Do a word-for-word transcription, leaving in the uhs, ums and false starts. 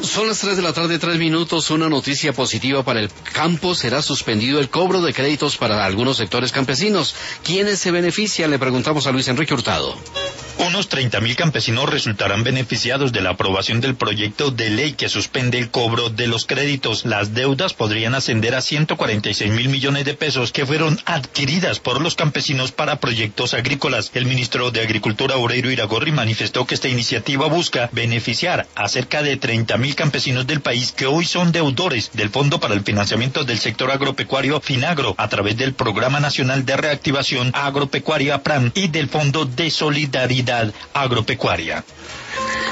Son las tres de la tarde, tres minutos. Una noticia positiva para el campo: será suspendido el cobro de créditos para algunos sectores campesinos. ¿Quiénes se benefician? Le preguntamos a Luis Enrique Hurtado. Unos treinta mil campesinos resultarán beneficiados de la aprobación del proyecto de ley que suspende el cobro de los créditos. Las deudas podrían ascender a ciento cuarenta y seis mil millones de pesos que fueron adquiridas por los campesinos para proyectos agrícolas. El ministro de Agricultura, Oreiro Iragorri, manifestó que esta iniciativa busca beneficiar a cerca de treinta mil campesinos del país que hoy son deudores del Fondo para el Financiamiento del Sector Agropecuario FINAGRO a través del Programa Nacional de Reactivación Agropecuaria PRAN y del Fondo de Solidaridad Agropecuaria.